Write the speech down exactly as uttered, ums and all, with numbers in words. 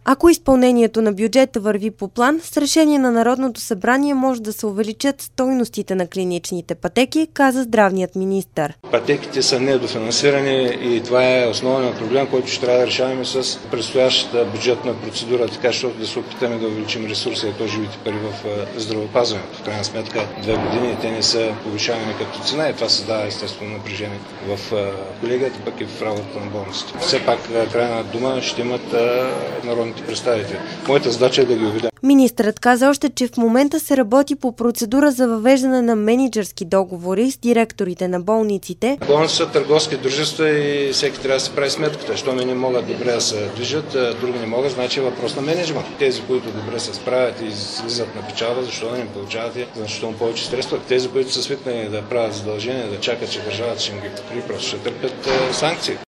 Ако изпълнението на бюджета върви по план, с решение на Народното събрание може да се увеличат стойностите на клиничните пътеки, каза здравният министър. Пътеките са недофинансирани и това е основният проблем, който ще трябва да решаваме с предстоящата бюджетна процедура, така защото да се опитаме да увеличим ресурса и то живите пари в здравеопазването. В крайна сметка две години те не са повишавани като цена и това създава естествено напрежение в колегията, пък и в работата на болниците. Все пак крайна дума ще имат народните представители. Моята задача е да ги убедя. Министърът каза още, че в момента се работи по процедура за въвеждане на мениджърски договори с директорите на болниците. Болници са търговски дружества и всеки трябва да се прави сметката. Що не могат добре да се движат, други не могат, значи е въпрос на менеджмент. Тези, които добре се справят и излизат на печалба, защо да не получават значително повече средства. Тези, които са свикнали да правят задължения, да чакат, че държавата ще им ги покри, просто ще търпят санкции.